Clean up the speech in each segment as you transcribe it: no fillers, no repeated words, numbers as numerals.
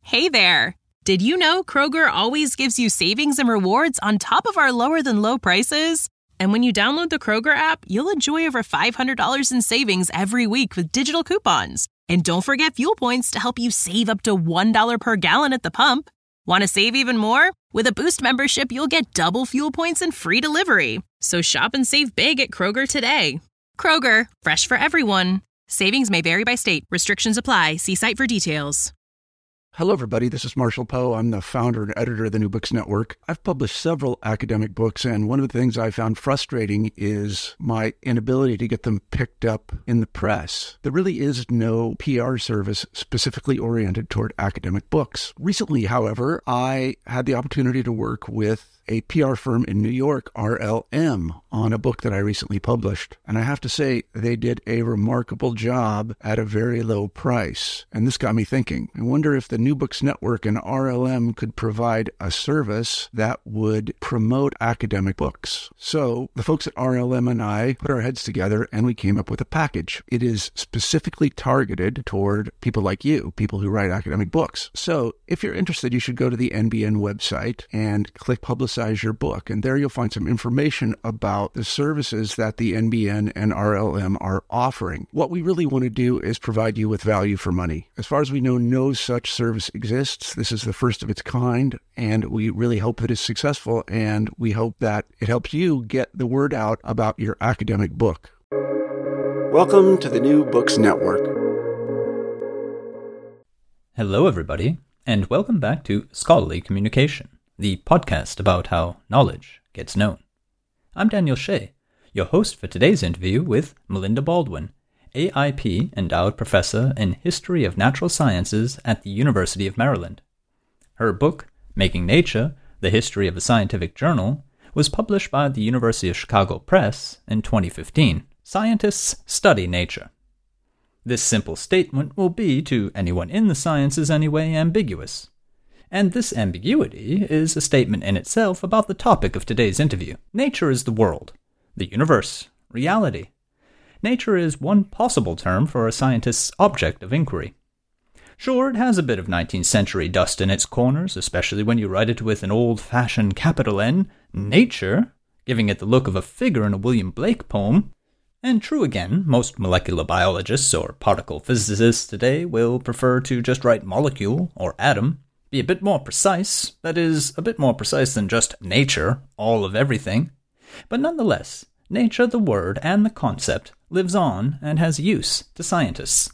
Hey there! Did you know Kroger always gives you savings and rewards on top of our lower-than-low prices? And when you download the Kroger app, you'll enjoy over $500 in savings every week with digital coupons. And don't forget fuel points to help you save up to $1 per gallon at the pump. Want to save even more? With a Boost membership, you'll get double fuel points and free delivery. So shop and save big at Kroger today. Kroger, fresh for everyone. Savings may vary by state. Restrictions apply. See site for details. Hello, everybody. This is Marshall Poe. I'm the founder and editor of the New Books Network. I've published several academic books, and one of the things I found frustrating is my inability to get them picked up in the press. There really is no PR service specifically oriented toward academic books. Recently, however, I had the opportunity to work with a PR firm in New York, RLM, on a book that I recently published. And I have to say, they did a remarkable job at a very low price. And this got me thinking. I wonder if the New Books Network and RLM could provide a service that would promote academic books. So the folks at RLM and I put our heads together and we came up with a package. It is specifically targeted toward people like you, people who write academic books. So if you're interested, you should go to the NBN website and click Publicize Your Book. And there you'll find some information about the services that the NBN and RLM are offering. What we really want to do is provide you with value for money. As far as we know, no such service exists. This is the first of its kind, and we really hope that it's successful, and we hope that it helps you get the word out about your academic book. Welcome to the New Books Network. Hello, everybody, and welcome back to Scholarly Communication, the podcast about how knowledge gets known. I'm Daniel Shea, your host for today's interview with Melinda Baldwin, AIP Endowed Professor in History of Natural Sciences at the University of Maryland. Her book, Making Nature, The History of a Scientific Journal, was published by the University of Chicago Press in 2015. Scientists study nature. This simple statement will be, to anyone in the sciences anyway, ambiguous. And this ambiguity is a statement in itself about the topic of today's interview. Nature is the world, the universe, reality. Nature is one possible term for a scientist's object of inquiry. Sure, it has a bit of 19th century dust in its corners, especially when you write it with an old-fashioned capital N, nature, giving it the look of a figure in a William Blake poem. And true again, most molecular biologists or particle physicists today will prefer to just write molecule or atom, be a bit more precise, that is, a bit more precise than just nature, all of everything. But nonetheless, nature, the word and the concept, lives on and has use to scientists.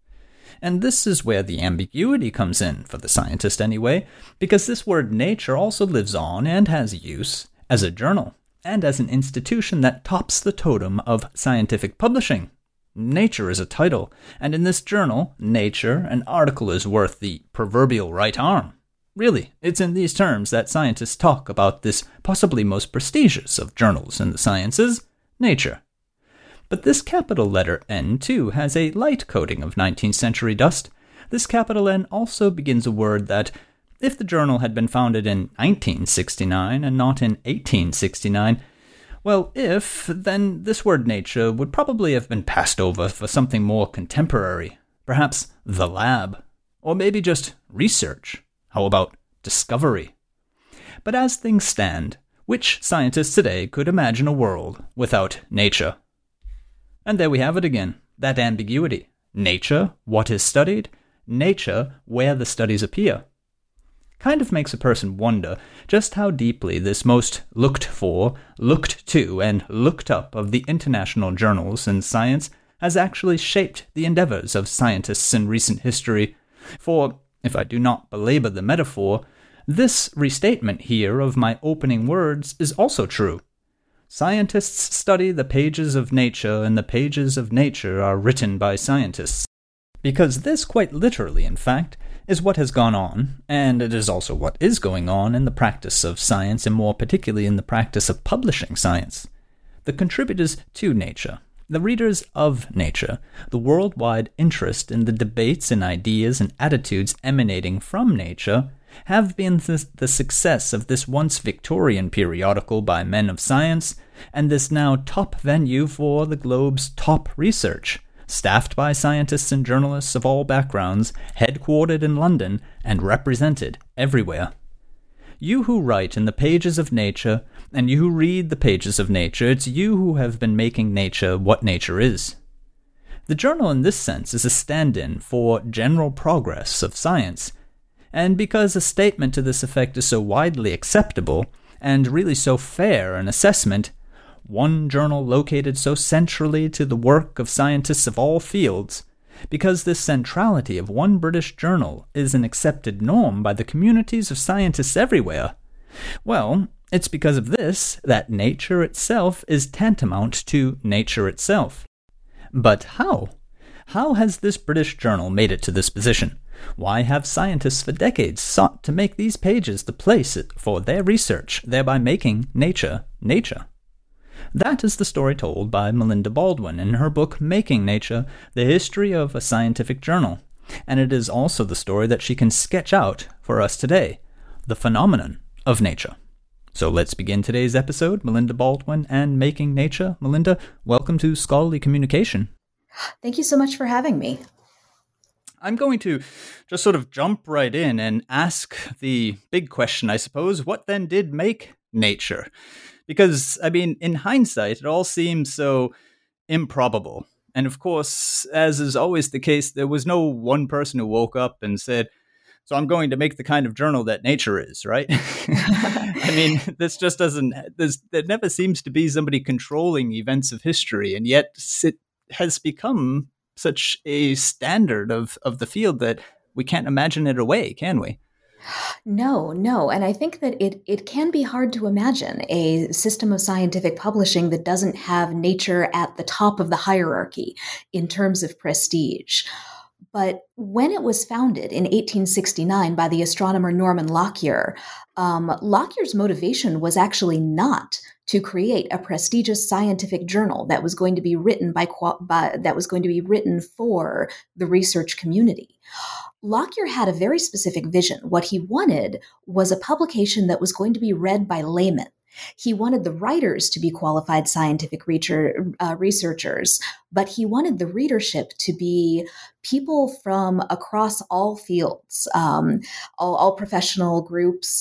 And this is where the ambiguity comes in, for the scientist anyway, because this word nature also lives on and has use as a journal, and as an institution that tops the totem of scientific publishing. Nature is a title, and in this journal, Nature, an article is worth the proverbial right arm. Really, it's in these terms that scientists talk about this possibly most prestigious of journals in the sciences, Nature. But this capital letter N, too, has a light coating of 19th century dust. This capital N also begins a word that, if the journal had been founded in 1969 and not in 1869, well, then this word nature would probably have been passed over for something more contemporary. Perhaps the lab. Or maybe just research. How about discovery? But as things stand, which scientist today could imagine a world without nature? And there we have it again, that ambiguity. Nature, what is studied? Nature, where the studies appear. Kind of makes a person wonder just how deeply this most looked for, looked to, and looked up of the international journals in science has actually shaped the endeavors of scientists in recent history. For, if I do not belabor the metaphor, this restatement here of my opening words is also true. Scientists study the pages of nature, and the pages of nature are written by scientists. Because this, quite literally, in fact, is what has gone on, and it is also what is going on in the practice of science, and more particularly in the practice of publishing science. The contributors to Nature, the readers of Nature, the worldwide interest in the debates and ideas and attitudes emanating from Nature have been the success of this once Victorian periodical by men of science, and this now top venue for the globe's top research, staffed by scientists and journalists of all backgrounds, headquartered in London, and represented everywhere. You who write in the pages of Nature, and you who read the pages of Nature, it's you who have been making Nature what Nature is. The journal in this sense is a stand-in for general progress of science, and because a statement to this effect is so widely acceptable, and really so fair an assessment, one journal located so centrally to the work of scientists of all fields, because this centrality of one British journal is an accepted norm by the communities of scientists everywhere, well, it's because of this that Nature itself is tantamount to Nature itself. But how? How has this British journal made it to this position? Why have scientists for decades sought to make these pages the place for their research, thereby making Nature Nature? That is the story told by Melinda Baldwin in her book Making Nature, The History of a Scientific Journal, and it is also the story that she can sketch out for us today, the phenomenon of nature. So let's begin today's episode, Melinda Baldwin and Making Nature. Melinda, welcome to Scholarly Communication. Thank you so much for having me. I'm going to just sort of jump right in and ask the big question, I suppose. What then did make Nature? Because, I mean, in hindsight, it all seems so improbable. And of course, as is always the case, there was no one person who woke up and said, so I'm going to make the kind of journal that Nature is, right? I mean, this just doesn't, there never seems to be somebody controlling events of history. And yet it has become such a standard of the field that we can't imagine it away, can we? No. And I think that it can be hard to imagine a system of scientific publishing that doesn't have Nature at the top of the hierarchy in terms of prestige. But when it was founded in 1869 by the astronomer Norman Lockyer, Lockyer's motivation was actually not to create a prestigious scientific journal that was going to be written that was going to be written for the research community. Lockyer had a very specific vision. What he wanted was a publication that was going to be read by laymen. He wanted the writers to be qualified scientific researchers, but he wanted the readership to be people from across all fields, all professional groups,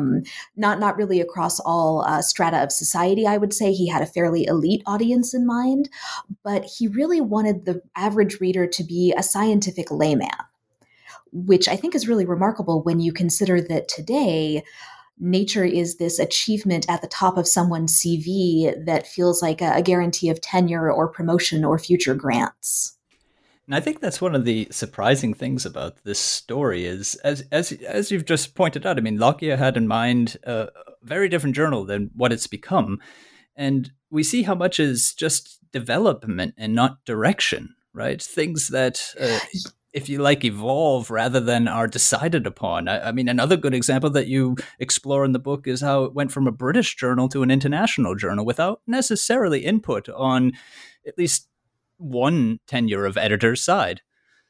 not really across all strata of society, I would say. He had a fairly elite audience in mind, but he really wanted the average reader to be a scientific layman, which I think is really remarkable when you consider that today, Nature is this achievement at the top of someone's CV that feels like a guarantee of tenure or promotion or future grants. And I think that's one of the surprising things about this story is, as you've just pointed out, I mean, Lockyer had in mind a very different journal than what it's become. And we see how much is just development and not direction, right? Things that... if you like, evolve rather than are decided upon. I mean, another good example that you explore in the book is how it went from a British journal to an international journal without necessarily input on at least one tenure of editor's side.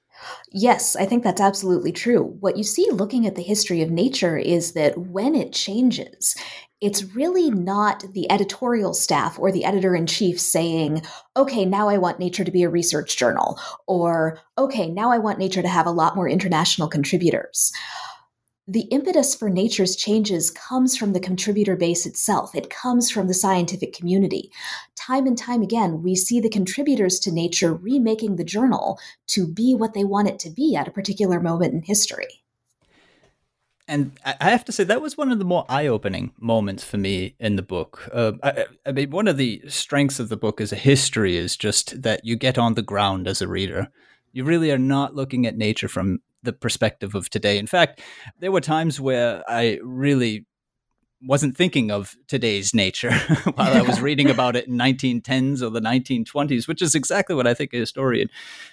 Yes, I think that's absolutely true. What you see looking at the history of Nature is that when it changes, it's really not the editorial staff or the editor-in-chief saying, okay, now I want Nature to be a research journal, or okay, now I want Nature to have a lot more international contributors. The impetus for Nature's changes comes from the contributor base itself. It comes from the scientific community. Time and time again, we see the contributors to Nature remaking the journal to be what they want it to be at a particular moment in history. And I have to say, that was one of the more eye-opening moments for me in the book. I mean, one of the strengths of the book as a history is just that you get on the ground as a reader. You really are not looking at Nature from the perspective of today. In fact, there were times where I really wasn't thinking of today's Nature while I was reading about it in 1910s or the 1920s, which is exactly what I think a historian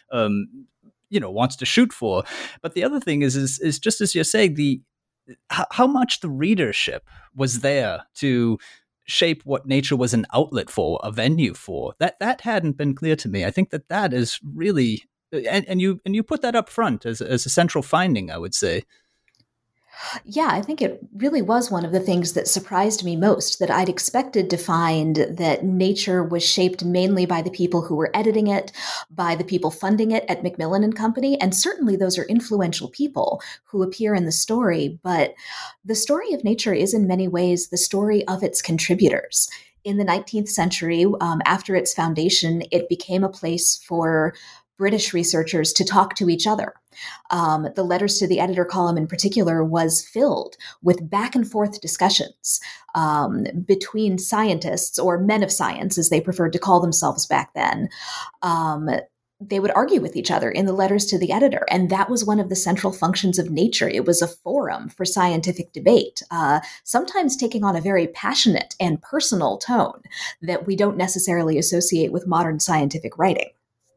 wants to shoot for. But the other thing is just as you're saying, how much the readership was there to shape what Nature was an outlet for, a venue for. That hadn't been clear to me. I think that is really, and you put that up front as a central finding, I would say. Yeah, I think it really was one of the things that surprised me most, that I'd expected to find that Nature was shaped mainly by the people who were editing it, by the people funding it at Macmillan and Company, and certainly those are influential people who appear in the story, but the story of Nature is in many ways the story of its contributors. In the 19th century, after its foundation, it became a place for British researchers to talk to each other. The letters to the editor column in particular was filled with back and forth discussions between scientists, or men of science, as they preferred to call themselves back then. They would argue with each other in the letters to the editor. And that was one of the central functions of Nature. It was a forum for scientific debate, sometimes taking on a very passionate and personal tone that we don't necessarily associate with modern scientific writing.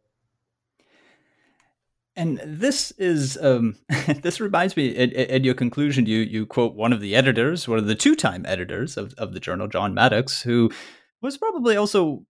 And this is this reminds me. In your conclusion, you quote one of the editors, one of the two-time editors of the journal, John Maddox, who was probably also,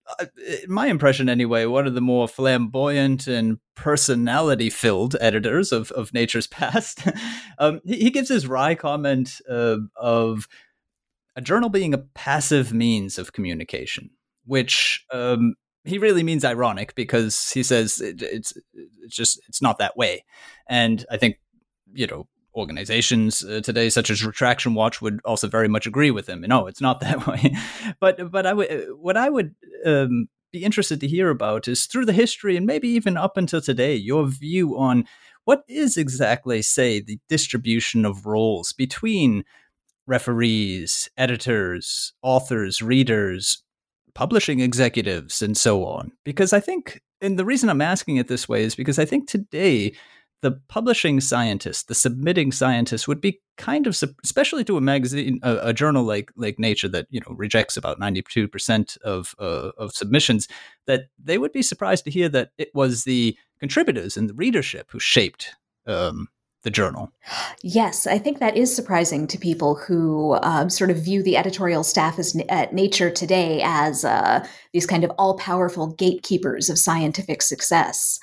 in my impression anyway, one of the more flamboyant and personality-filled editors of Nature's past. He gives his wry comment of a journal being a passive means of communication, which he really means ironic, because he says it's not that way. And I think, organizations today, such as Retraction Watch, would also very much agree with him. No, it's not that way. But what I would be interested to hear about is, through the history and maybe even up until today, your view on what is exactly, say, the distribution of roles between referees, editors, authors, readers, publishing executives, and so on. Because I think, and the reason I'm asking it this way is because I think today the publishing scientist, the submitting scientist, would be kind of, especially to a magazine, a journal like Nature that rejects about 92% of submissions, that they would be surprised to hear that it was the contributors and the readership who shaped the journal. Yes, I think that is surprising to people who sort of view the editorial staff at Nature today as these kind of all-powerful gatekeepers of scientific success.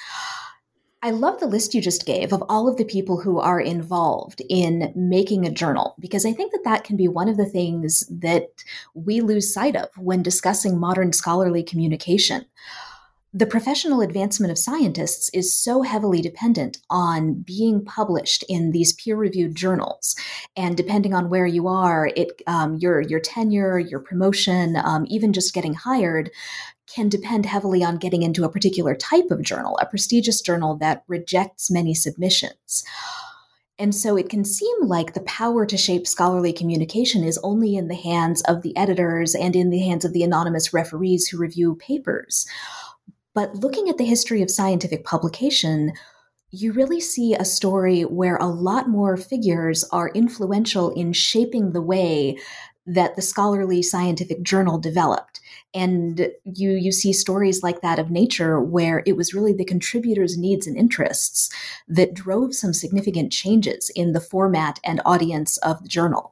I love the list you just gave of all of the people who are involved in making a journal, because I think that can be one of the things that we lose sight of when discussing modern scholarly communication. The professional advancement of scientists is so heavily dependent on being published in these peer-reviewed journals. And depending on where you are, your tenure, your promotion, even just getting hired, can depend heavily on getting into a particular type of journal, a prestigious journal that rejects many submissions. And so it can seem like the power to shape scholarly communication is only in the hands of the editors and in the hands of the anonymous referees who review papers. But looking at the history of scientific publication, you really see a story where a lot more figures are influential in shaping the way that the scholarly scientific journal developed. And you see stories like that of Nature, where it was really the contributors' needs and interests that drove some significant changes in the format and audience of the journal.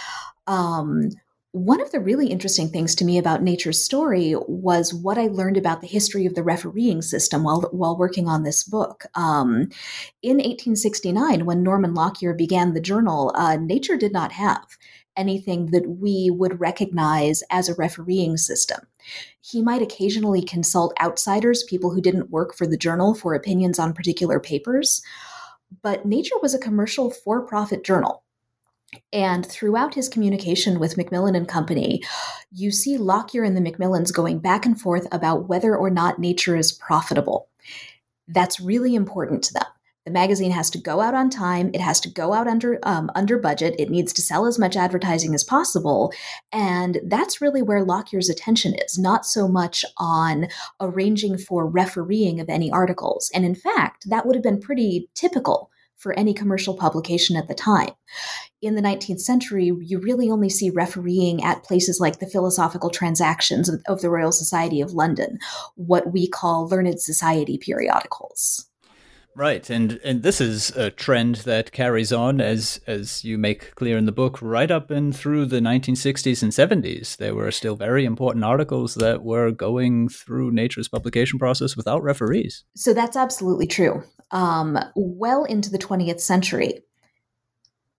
One of the really interesting things to me about Nature's story was what I learned about the history of the refereeing system while working on this book. In 1869, when Norman Lockyer began the journal, Nature did not have anything that we would recognize as a refereeing system. He might occasionally consult outsiders, people who didn't work for the journal, for opinions on particular papers, but Nature was a commercial for-profit journal. And throughout his communication with Macmillan and Company, you see Lockyer and the Macmillans going back and forth about whether or not Nature is profitable. That's really important to them. The magazine has to go out on time. It has to go out under budget. It needs to sell as much advertising as possible. And that's really where Lockyer's attention is, not so much on arranging for refereeing of any articles. And in fact, that would have been pretty typical for any commercial publication at the time. In the 19th century, you really only see refereeing at places like the Philosophical Transactions of the Royal Society of London, what we call learned society periodicals. Right, and this is a trend that carries on, as you make clear in the book, right up and through the 1960s and 70s. There were still very important articles that were going through Nature's publication process without referees. So that's absolutely true. Well into the 20th century,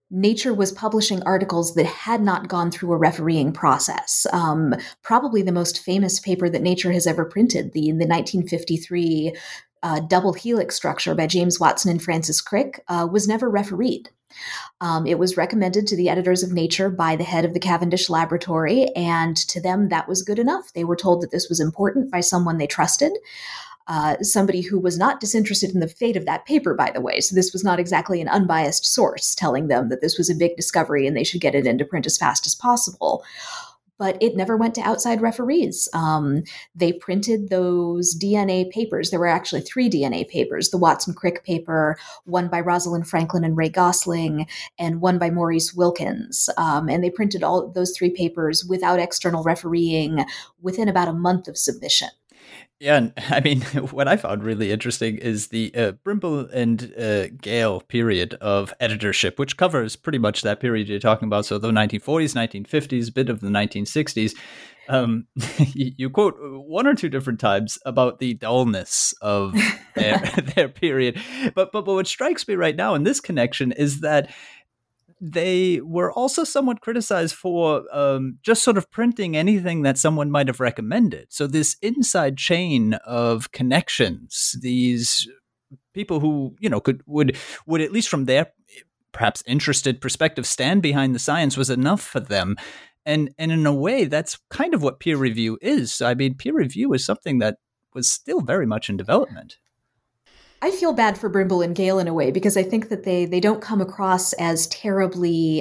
Nature was publishing articles that had not gone through a refereeing process. Probably the most famous paper that Nature has ever printed, the 1953 double helix structure by James Watson and Francis Crick, was never refereed. It was recommended to the editors of Nature by the head of the Cavendish Laboratory, and to them that was good enough. They were told that this was important by someone they trusted. Somebody who was not disinterested in the fate of that paper, by the way. So this was not exactly an unbiased source telling them that this was a big discovery and they should get it into print as fast as possible. But it never went to outside referees. They printed those DNA papers. There were actually 3 DNA papers, the Watson-Crick paper, one by Rosalind Franklin and Ray Gosling, and one by Maurice Wilkins. And they printed all those 3 papers without external refereeing within about a month of submission. Yeah, and I mean, what I found really interesting is the Brimble and Gale period of editorship, which covers pretty much that period you're talking about. So the 1940s, 1950s, a bit of the 1960s. You quote 1 or 2 different times about the dullness of their period. But what strikes me right now in this connection is that they were also somewhat criticized for just sort of printing anything that someone might have recommended. So this inside chain of connections, these people who, would at least from their perhaps interested perspective stand behind the science was enough for them. And in a way, that's kind of what peer review is. I mean, peer review is something that was still very much in development. I feel bad for Brimble and Gale in a way because I think that they don't come across as terribly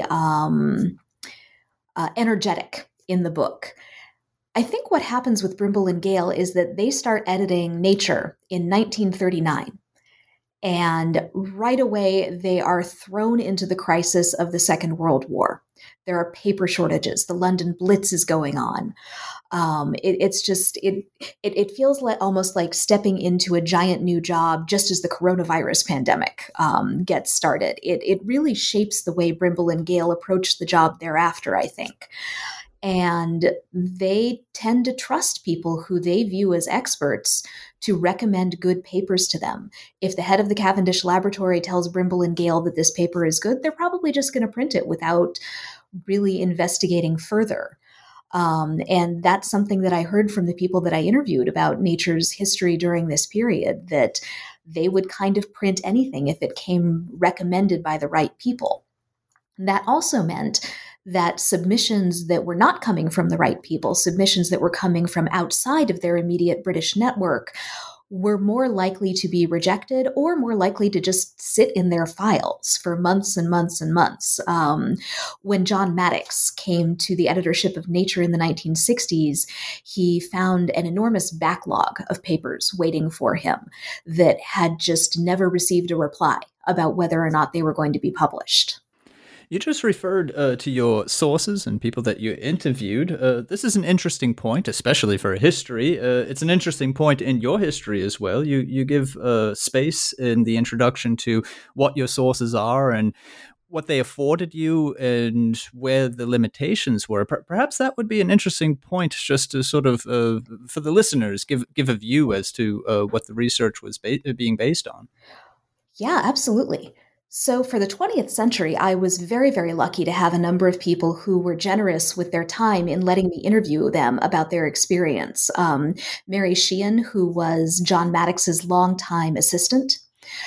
energetic in the book. I think what happens with Brimble and Gale is that they start editing Nature in 1939. And right away, they are thrown into the crisis of the Second World War. There are paper shortages. The London Blitz is going on. It feels almost like stepping into a giant new job just as the coronavirus pandemic gets started. It really shapes the way Brimble and Gale approach the job thereafter, I think. And they tend to trust people who they view as experts to recommend good papers to them. If the head of the Cavendish Laboratory tells Brimble and Gale that this paper is good, they're probably just going to print it without really investigating further. And that's something that I heard from the people that I interviewed about Nature's history during this period, that they would kind of print anything if it came recommended by the right people. That also meant that submissions that were not coming from the right people, submissions that were coming from outside of their immediate British network, were more likely to be rejected or more likely to just sit in their files for months and months and months. When John Maddox came to the editorship of Nature in the 1960s, he found an enormous backlog of papers waiting for him that had just never received a reply about whether or not they were going to be published. You just referred to your sources and people that you interviewed. This is an interesting point, especially for history. It's an interesting point in your history as well. You give space in the introduction to what your sources are and what they afforded you and where the limitations were. Perhaps that would be an interesting point just to sort of, for the listeners, give a view as to what the research was being based on. Yeah, absolutely. So for the 20th century, I was very, very lucky to have a number of people who were generous with their time in letting me interview them about their experience. Mary Sheehan, who was John Maddox's longtime assistant,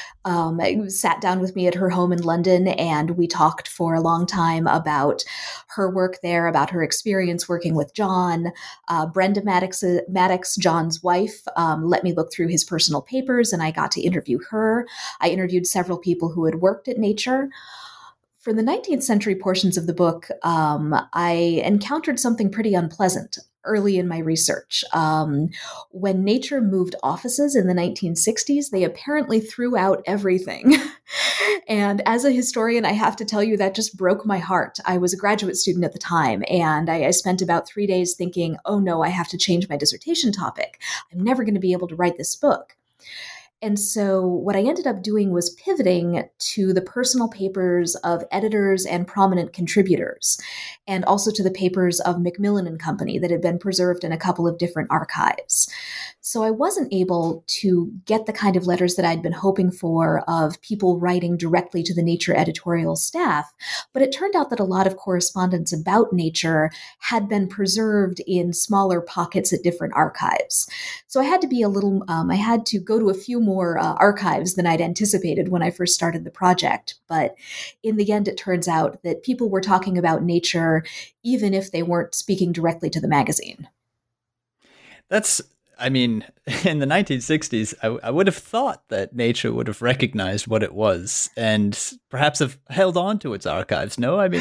sat down with me at her home in London, and we talked for a long time about her work there, about her experience working with John. Brenda Maddox, John's wife, let me look through his personal papers, and I got to interview her. I interviewed several people who had worked at Nature. For the 19th century portions of the book, I encountered something pretty unpleasant early in my research. When Nature moved offices in the 1960s, they apparently threw out everything. And as a historian, I have to tell you that just broke my heart. I was a graduate student at the time, and I spent about 3 days thinking, oh no, I have to change my dissertation topic. I'm never going to be able to write this book. And so what I ended up doing was pivoting to the personal papers of editors and prominent contributors, and also to the papers of Macmillan and Company that had been preserved in a couple of different archives. So I wasn't able to get the kind of letters that I'd been hoping for of people writing directly to the Nature editorial staff. But it turned out that a lot of correspondence about Nature had been preserved in smaller pockets at different archives. So I had to be I had to go to a few more archives than I'd anticipated when I first started the project. But in the end, it turns out that people were talking about Nature even if they weren't speaking directly to the magazine. I mean, in the 1960s, I would have thought that Nature would have recognized what it was and perhaps have held on to its archives. No, I mean,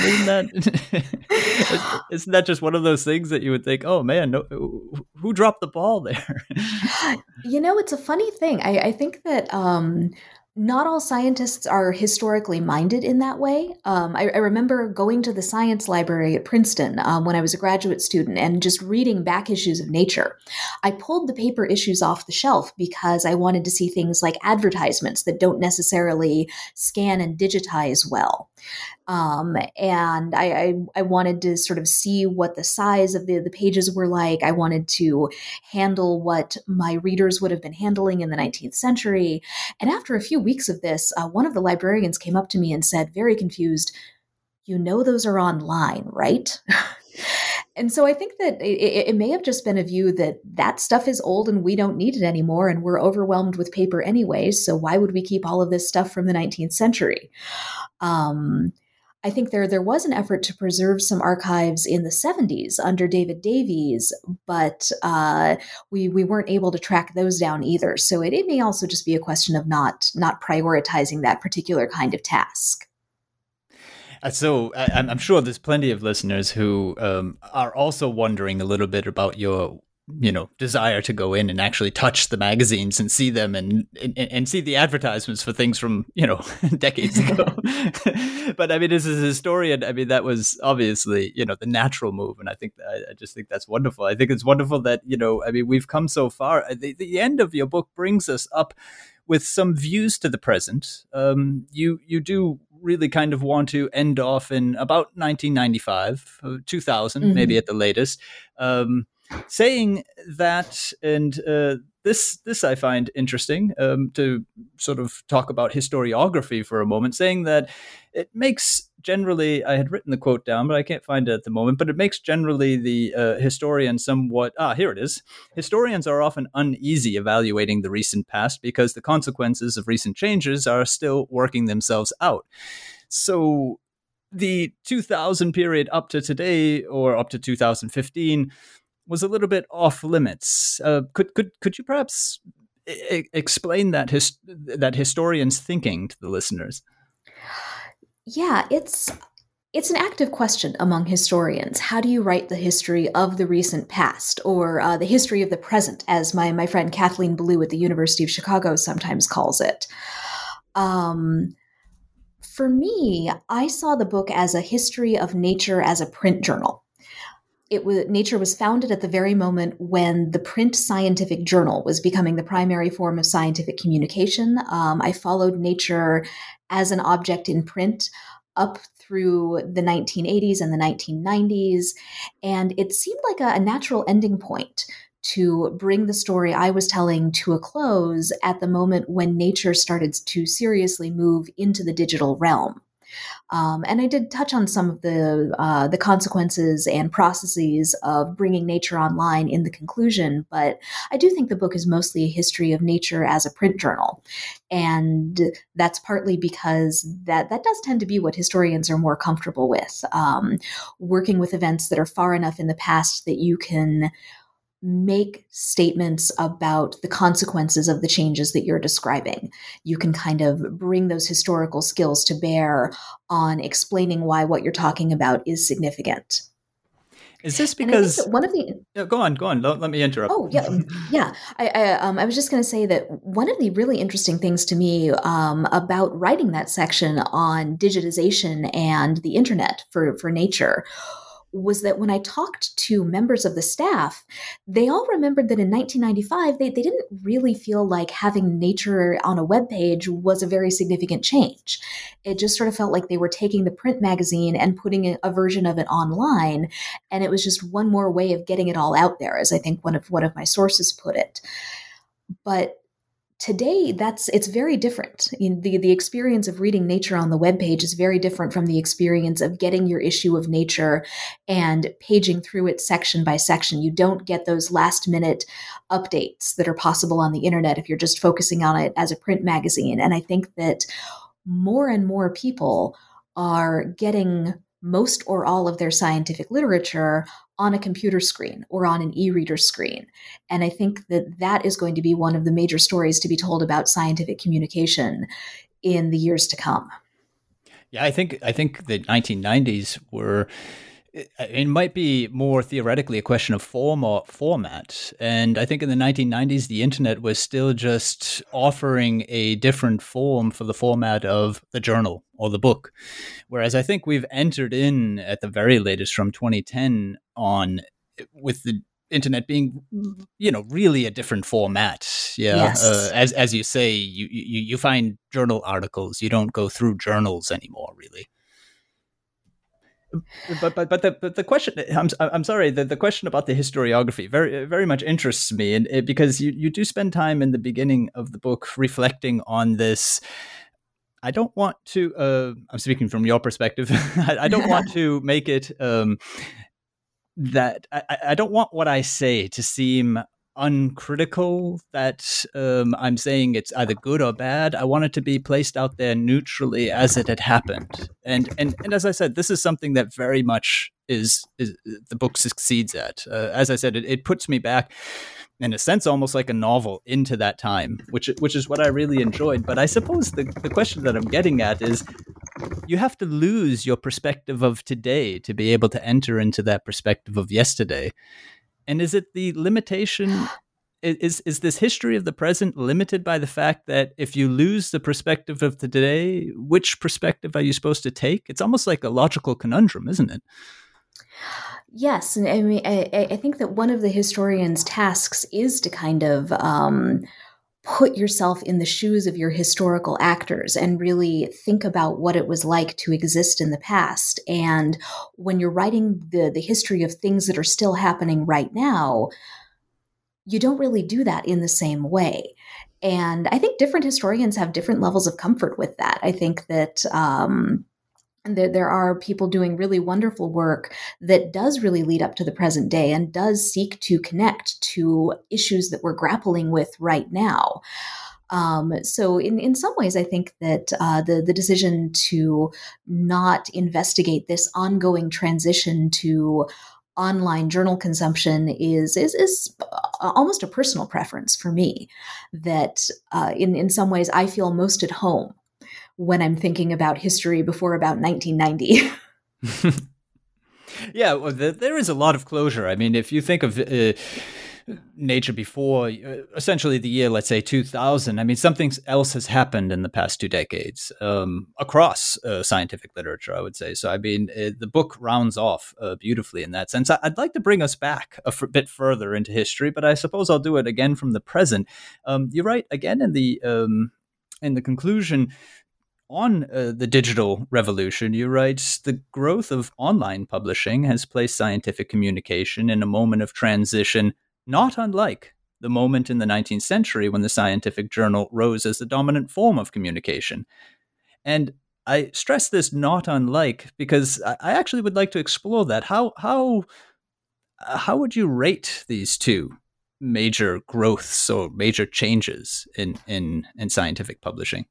isn't that just one of those things that you would think, oh man, no, who dropped the ball there? It's a funny thing. I think that not all scientists are historically minded in that way. I remember going to the science library at Princeton when I was a graduate student and just reading back issues of Nature. I pulled the paper issues off the shelf because I wanted to see things like advertisements that don't necessarily scan and digitize well. And I wanted to sort of see what the size of the pages were like. I wanted to handle what my readers would have been handling in the 19th century. And after a few weeks of this, one of the librarians came up to me and said, very confused, those are online, right? And so I think that it may have just been a view that stuff is old and we don't need it anymore and we're overwhelmed with paper anyway, so why would we keep all of this stuff from the 19th century? I think there was an effort to preserve some archives in the 70s under David Davies, but we weren't able to track those down either. So it may also just be a question of not prioritizing that particular kind of task. So I'm sure there's plenty of listeners who are also wondering a little bit about your, desire to go in and actually touch the magazines and see them and see the advertisements for things from, decades ago. But I mean, as a historian, I mean, that was obviously, the natural move. And I just think that's wonderful. I think it's wonderful that, we've come so far. The end of your book brings us up with some views to the present. You do really kind of want to end off in about 1995, 2000, maybe at the latest, saying that, and this I find interesting, to sort of talk about historiography for a moment, saying that it makes generally, I had written the quote down, but I can't find it at the moment, but it makes generally the historian somewhat, here it is. Historians are often uneasy evaluating the recent past because the consequences of recent changes are still working themselves out. So the 2000 period up to today, or up to 2015, was a little bit off limits. Could you perhaps explain that historian's thinking to the listeners? Yeah, it's an active question among historians. How do you write the history of the recent past, or the history of the present, as my friend Kathleen Ballou at the University of Chicago sometimes calls it? For me, I saw the book as a history of Nature as a print journal. Nature was founded at the very moment when the print scientific journal was becoming the primary form of scientific communication. I followed Nature as an object in print up through the 1980s and the 1990s, and it seemed like a natural ending point to bring the story I was telling to a close at the moment when Nature started to seriously move into the digital realm. And I did touch on some of the consequences and processes of bringing Nature online in the conclusion, but I do think the book is mostly a history of Nature as a print journal. And that's partly because that does tend to be what historians are more comfortable with, working with events that are far enough in the past that you can make statements about the consequences of the changes that you're describing. You can kind of bring those historical skills to bear on explaining why what you're talking about is significant. Is this because one of the go on? Let me interrupt. Oh yeah. I was just going to say that one of the really interesting things to me about writing that section on digitization and the internet for Nature was that when I talked to members of the staff, they all remembered that in 1995, they didn't really feel like having Nature on a web page was a very significant change. It just sort of felt like they were taking the print magazine and putting a version of it online, and it was just one more way of getting it all out there, as I think one of my sources put it. But today, it's very different. The experience of reading Nature on the webpage is very different from the experience of getting your issue of Nature and paging through it section by section. You don't get those last minute updates that are possible on the internet if you're just focusing on it as a print magazine. And I think that more and more people are getting most or all of their scientific literature on a computer screen or on an e-reader screen. And I think that is going to be one of the major stories to be told about scientific communication in the years to come. Yeah, I think the 1990s were, it might be more theoretically a question of form or format. And I think in the 1990s, the internet was still just offering a different form for the format of the journal or the book. Whereas I think we've entered in at the very latest from 2010 on, with the internet being, really a different format. Yeah. Yes. As you say, you find journal articles. You don't go through journals anymore, really. But the question, I'm sorry, the question about the historiography very, very much interests me, and because you do spend time in the beginning of the book reflecting on this. I don't want to. I'm speaking from your perspective. I don't want to make it that I don't want what I say to seem uncritical, that I'm saying it's either good or bad. I want it to be placed out there neutrally as it had happened. And as I said, this is something that very much is the book succeeds at. As I said, it puts me back, in a sense, almost like a novel into that time, which is what I really enjoyed. But I suppose the question that I'm getting at is, you have to lose your perspective of today to be able to enter into that perspective of yesterday. And is it the limitation? Is this history of the present limited by the fact that if you lose the perspective of today, which perspective are you supposed to take? It's almost like a logical conundrum, isn't it? Yes, and I mean, I think that one of the historian's tasks is to kind of put yourself in the shoes of your historical actors and really think about what it was like to exist in the past. And when you're writing the history of things that are still happening right now, you don't really do that in the same way. And I think different historians have different levels of comfort with that. I think that there are people doing really wonderful work that does really lead up to the present day and does seek to connect to issues that we're grappling with right now. So in some ways, I think that the decision to not investigate this ongoing transition to online journal consumption is almost a personal preference for me, that in some ways I feel most at home when I'm thinking about history before about 1990. Yeah, well, there is a lot of closure. I mean, if you think of Nature before, essentially the year, let's say 2000, I mean, something else has happened in the past 2 decades across scientific literature, I would say. So, I mean, the book rounds off beautifully in that sense. I'd like to bring us back a bit further into history, but I suppose I'll do it again from the present. You write again in the conclusion on the digital revolution, you write, the growth of online publishing has placed scientific communication in a moment of transition, not unlike the moment in the 19th century when the scientific journal rose as the dominant form of communication. And I stress this not unlike because I actually would like to explore that. How would you rate these two major growths or major changes in scientific publishing?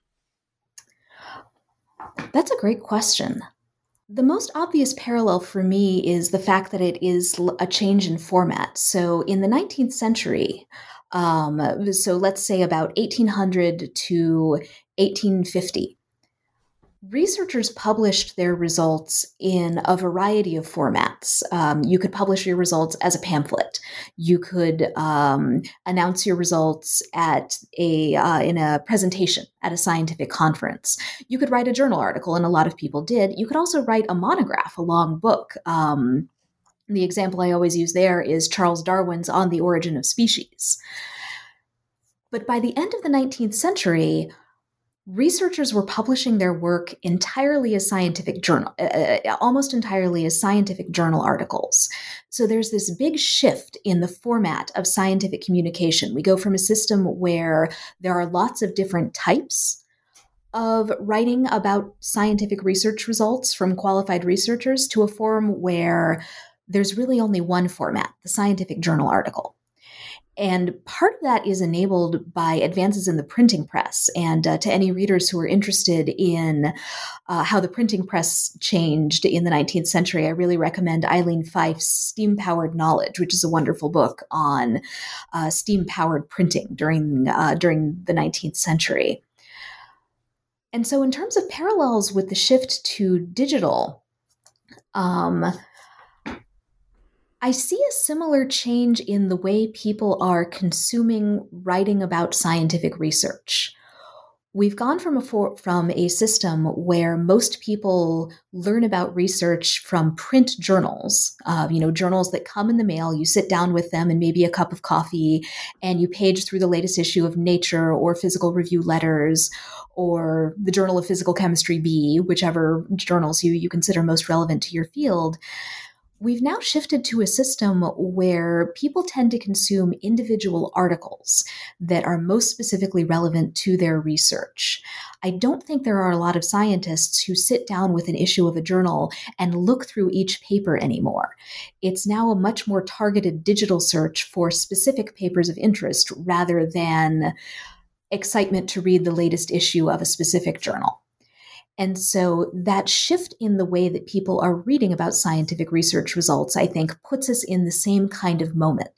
That's a great question. The most obvious parallel for me is the fact that it is a change in format. So in the 19th century, so let's say about 1800 to 1850, researchers published their results in a variety of formats. You could publish your results as a pamphlet. You could announce your results at in a presentation at a scientific conference. You could write a journal article, and a lot of people did. You could also write a monograph, a long book. The example I always use there is Charles Darwin's On the Origin of Species. But by the end of the 19th century, researchers were publishing their work entirely as scientific journal, almost entirely as scientific journal articles. So there's this big shift in the format of scientific communication. We go from a system where there are lots of different types of writing about scientific research results from qualified researchers to a form where there's really only one format, the scientific journal article. And part of that is enabled by advances in the printing press. And to any readers who are interested in how the printing press changed in the 19th century, I really recommend Eileen Fife's Steam-Powered Knowledge, which is a wonderful book on steam-powered printing during the 19th century. And so in terms of parallels with the shift to digital, I see a similar change in the way people are consuming writing about scientific research. We've gone from a system where most people learn about research from print journals, journals that come in the mail. You sit down with them and maybe a cup of coffee, and you page through the latest issue of Nature or Physical Review Letters or the Journal of Physical Chemistry B, whichever journals you consider most relevant to your field. We've now shifted to a system where people tend to consume individual articles that are most specifically relevant to their research. I don't think there are a lot of scientists who sit down with an issue of a journal and look through each paper anymore. It's now a much more targeted digital search for specific papers of interest rather than excitement to read the latest issue of a specific journal. And so that shift in the way that people are reading about scientific research results, I think, puts us in the same kind of moment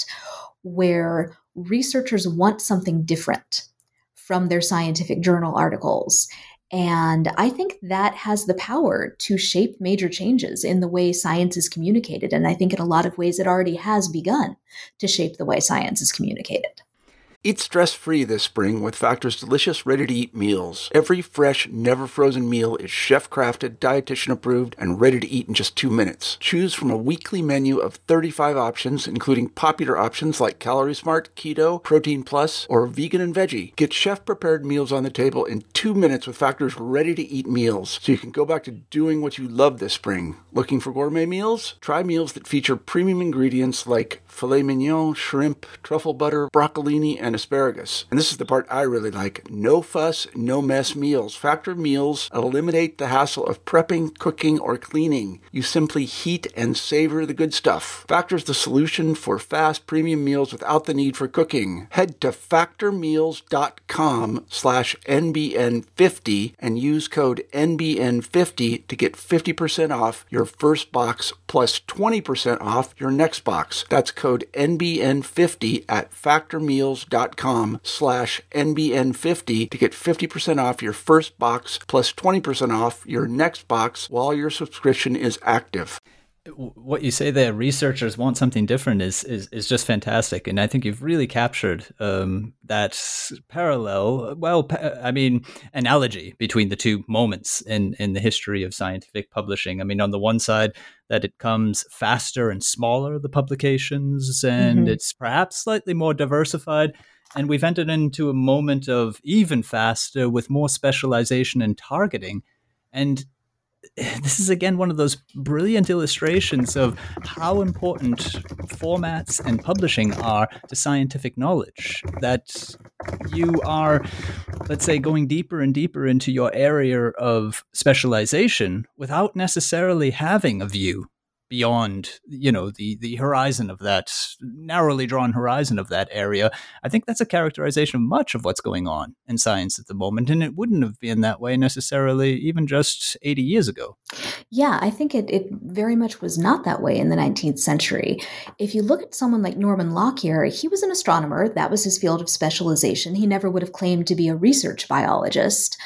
where researchers want something different from their scientific journal articles. And I think that has the power to shape major changes in the way science is communicated. And I think in a lot of ways it already has begun to shape the way science is communicated. Eat stress-free this spring with Factor's delicious, ready-to-eat meals. Every fresh, never-frozen meal is chef-crafted, dietitian-approved, and ready to eat in just 2 minutes. Choose from a weekly menu of 35 options, including popular options like Calorie Smart, Keto, Protein Plus, or Vegan and Veggie. Get chef-prepared meals on the table in 2 minutes with Factor's ready-to-eat meals, so you can go back to doing what you love this spring. Looking for gourmet meals? Try meals that feature premium ingredients like filet mignon, shrimp, truffle butter, broccolini, and asparagus. And this is the part I really like. No fuss, no mess meals. Factor meals eliminate the hassle of prepping, cooking, or cleaning. You simply heat and savor the good stuff. Factor's the solution for fast premium meals without the need for cooking. Head to factormeals.com/NBN50 and use code NBN50 to get 50% off your first box plus 20% off your next box. That's code NBN50 at factormeals.com/NBN50 to get 50% off your first box plus 20% off your next box while your subscription is active. What you say there, researchers want something different, is just fantastic. And I think you've really captured that parallel, analogy between the two moments in the history of scientific publishing. I mean, on the one side, that it comes faster and smaller, the publications, and it's perhaps slightly more diversified. And we've entered into a moment of even faster with more specialization and targeting. And this is, again, one of those brilliant illustrations of how important formats and publishing are to scientific knowledge, that you are, let's say, going deeper and deeper into your area of specialization without necessarily having a view beyond, the horizon of that, narrowly drawn horizon of that area. I think that's a characterization of much of what's going on in science at the moment, and it wouldn't have been that way necessarily even just 80 years ago. Yeah, I think it very much was not that way in the 19th century. If you look at someone like Norman Lockyer, he was an astronomer. That was his field of specialization. He never would have claimed to be a research biologist.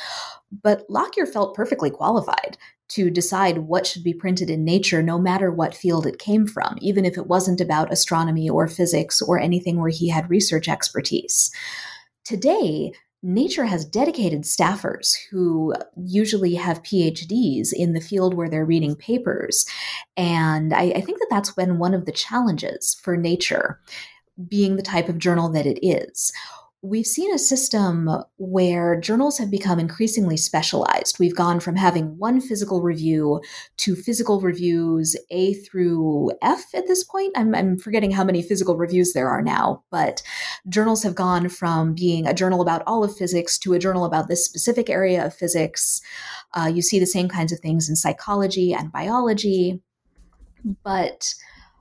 But Lockyer felt perfectly qualified to decide what should be printed in Nature, no matter what field it came from, even if it wasn't about astronomy or physics or anything where he had research expertise. Today, Nature has dedicated staffers who usually have PhDs in the field where they're reading papers. And I think that that's been one of the challenges for Nature, being the type of journal that it is. We've seen a system where journals have become increasingly specialized. We've gone from having one physical review to physical reviews A through F at this point. I'm forgetting how many physical reviews there are now, but journals have gone from being a journal about all of physics to a journal about this specific area of physics. You see the same kinds of things in psychology and biology, but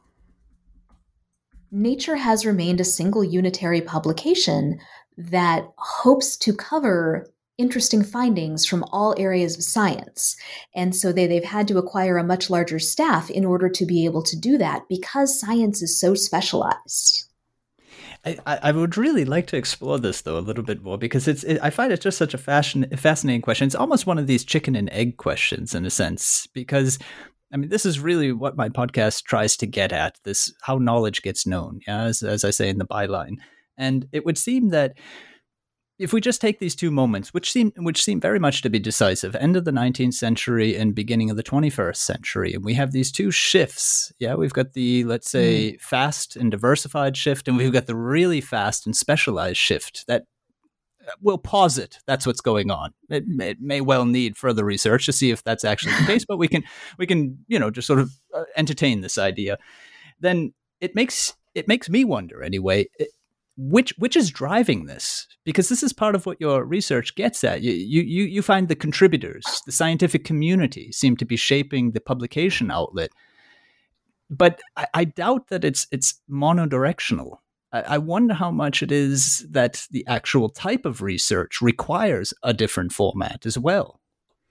Nature has remained a single unitary publication that hopes to cover interesting findings from all areas of science. And so they've had to acquire a much larger staff in order to be able to do that because science is so specialized. I would really like to explore this, though, a little bit more, because I find it just such a fascinating question. It's almost one of these chicken and egg questions, in a sense, because I mean, this is really what my podcast tries to get at, this how knowledge gets known, as I say in the byline. And it would seem that if we just take these two moments, which seem very much to be decisive, end of the 19th century and beginning of the 21st century, and we have these two shifts. Yeah, we've got the, let's say, fast and diversified shift, and we've got the really fast and specialized shift that we'll posit that's what's going on. It may well need further research to see if that's actually the case, but we can just sort of entertain this idea. Then it makes me wonder anyway, which is driving this, because this is part of what your research gets at. You find the contributors, the scientific community, seem to be shaping the publication outlet, but I doubt that it's monodirectional. I wonder how much it is that the actual type of research requires a different format as well.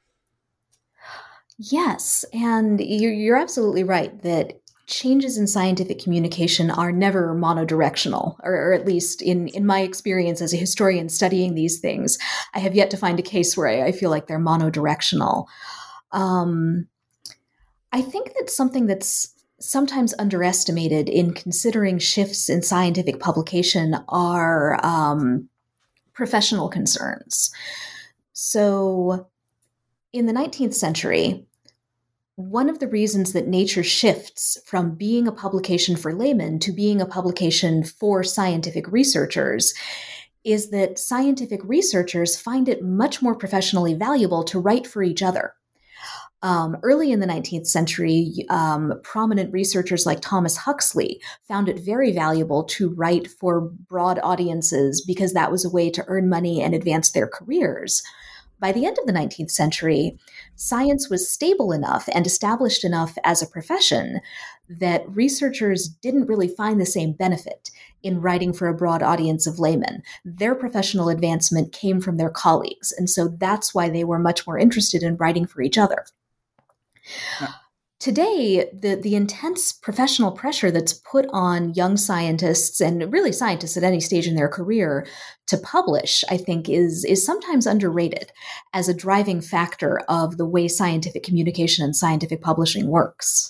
Yes, and you're absolutely right that changes in scientific communication are never monodirectional, or at least in my experience as a historian studying these things, I have yet to find a case where I feel like they're monodirectional. I think that something that's sometimes underestimated in considering shifts in scientific publication are professional concerns. So in the 19th century, one of the reasons that Nature shifts from being a publication for laymen to being a publication for scientific researchers is that scientific researchers find it much more professionally valuable to write for each other. Early in the 19th century, prominent researchers like Thomas Huxley found it very valuable to write for broad audiences because that was a way to earn money and advance their careers. By the end of the 19th century, science was stable enough and established enough as a profession that researchers didn't really find the same benefit in writing for a broad audience of laymen. Their professional advancement came from their colleagues, and so that's why they were much more interested in writing for each other. Today, the intense professional pressure that's put on young scientists, and really scientists at any stage in their career, to publish, I think, is sometimes underrated as a driving factor of the way scientific communication and scientific publishing works.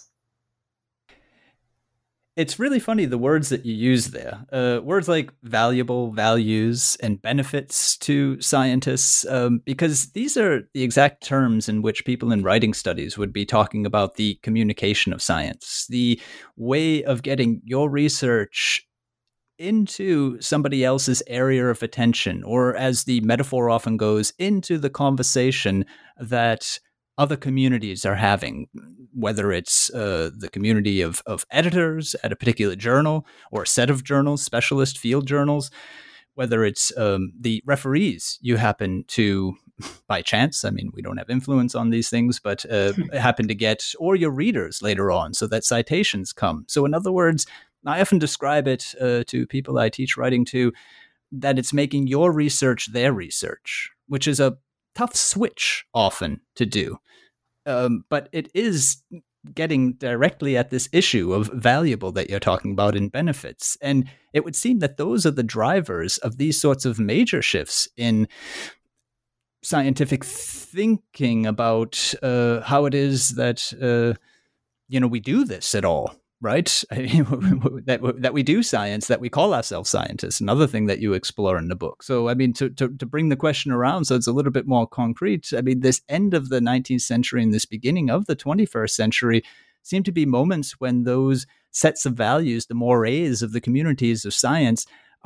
It's really funny, the words that you use there. Words like valuable, values, and benefits to scientists, because these are the exact terms in which people in writing studies would be talking about the communication of science, the way of getting your research into somebody else's area of attention, or as the metaphor often goes, into the conversation that other communities are having, whether it's the community of editors at a particular journal or a set of journals, specialist field journals, whether it's the referees you happen to, by chance, I mean, we don't have influence on these things, but happen to get, or your readers later on, so that citations come. So in other words, I often describe it to people I teach writing to, that it's making your research their research, which is a tough switch often to do. But it is getting directly at this issue of valuable that you're talking about in benefits. And it would seem that those are the drivers of these sorts of major shifts in scientific thinking about how it is that we do this at all, right? I mean, that we do science, that we call ourselves scientists. Another thing that you explore in the book. So, I mean, to bring the question around, so it's a little bit more concrete. I mean, this end of the 19th century and this beginning of the 21st century seem to be moments when those sets of values, the mores of the communities of science,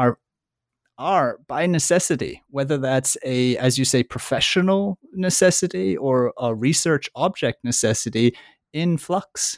are by necessity, whether that's a, as you say, professional necessity or a research object necessity, in flux.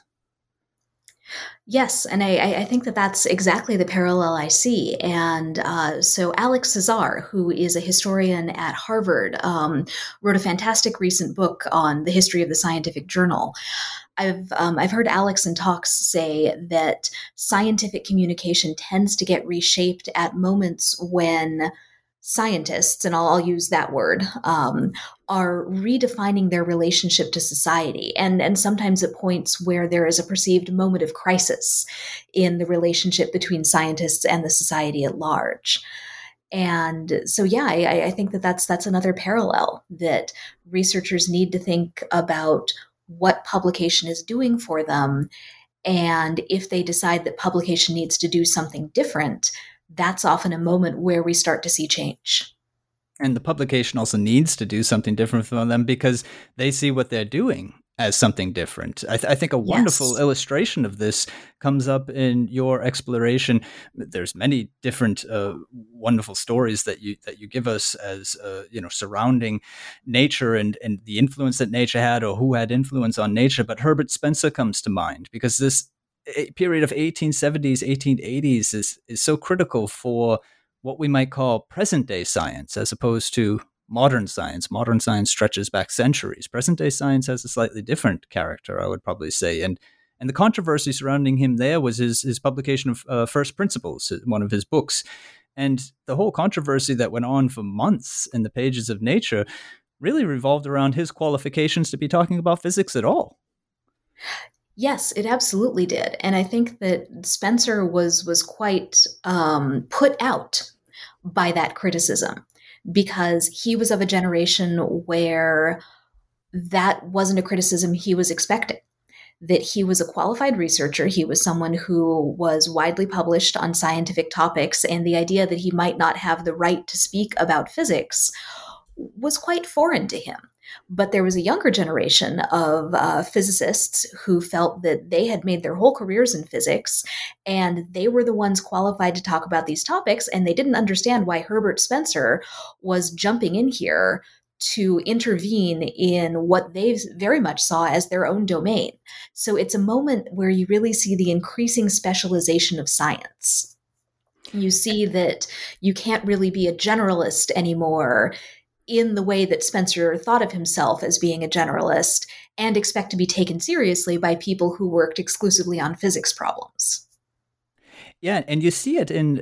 Yes, and I think that that's exactly the parallel I see. And so Alex Cesar, who is a historian at Harvard, wrote a fantastic recent book on the history of the scientific journal. I've heard Alex in talks say that scientific communication tends to get reshaped at moments when scientists, and I'll use that word, are redefining their relationship to society, and sometimes at points where there is a perceived moment of crisis in the relationship between scientists and the society at large. And so, yeah, I think that that's another parallel, that researchers need to think about what publication is doing for them. And if they decide that publication needs to do something different, that's often a moment where we start to see change. And the publication also needs to do something different for them because they see what they're doing as something different. I think a wonderful illustration of this comes up in your exploration. There's many different wonderful stories that you give us as surrounding nature and the influence that nature had, or who had influence on nature. But Herbert Spencer comes to mind because this period of 1870s, 1880s is so critical for what we might call present day science as opposed to modern science. Modern science stretches back centuries. Present day science has a slightly different character, I would probably say. And the controversy surrounding him there was his publication of First Principles, one of his books. And the whole controversy that went on for months in the pages of Nature really revolved around his qualifications to be talking about physics at all. Yes, it absolutely did. And I think that Spencer was quite put out by that criticism, because he was of a generation where that wasn't a criticism he was expecting, that he was a qualified researcher. He was someone who was widely published on scientific topics, and the idea that he might not have the right to speak about physics was quite foreign to him. But there was a younger generation of physicists who felt that they had made their whole careers in physics, and they were the ones qualified to talk about these topics, and they didn't understand why Herbert Spencer was jumping in here to intervene in what they very much saw as their own domain. So it's a moment where you really see the increasing specialization of science. You see that you can't really be a generalist anymore in the way that Spencer thought of himself as being a generalist, and expect to be taken seriously by people who worked exclusively on physics problems. Yeah, and you see it in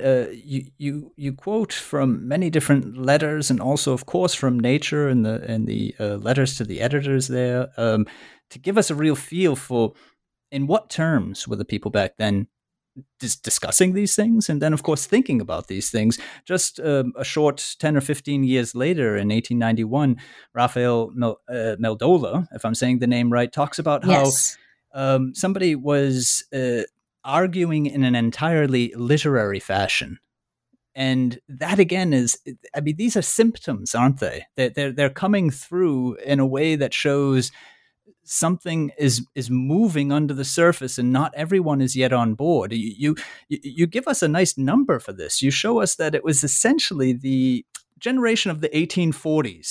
you quote from many different letters, and also, of course, from Nature and the letters to the editors there, to give us a real feel for in what terms were the people back then discussing these things, and then, of course, thinking about these things. Just a short 10 or 15 years later, in 1891, Raphael Meldola, if I'm saying the name right, talks about how somebody was arguing in an entirely literary fashion. And that, again, is, I mean, these are symptoms, aren't they? They're coming through in a way that shows something is moving under the surface, and not everyone is yet on board. You give us a nice number for this. You show us that it was essentially the generation of the 1840s,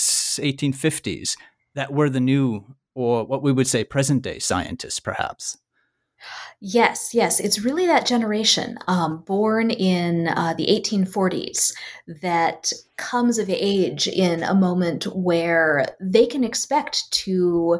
1850s that were the new, or what we would say, present day scientists, perhaps. Yes. It's really that generation born in the 1840s that comes of age in a moment where they can expect to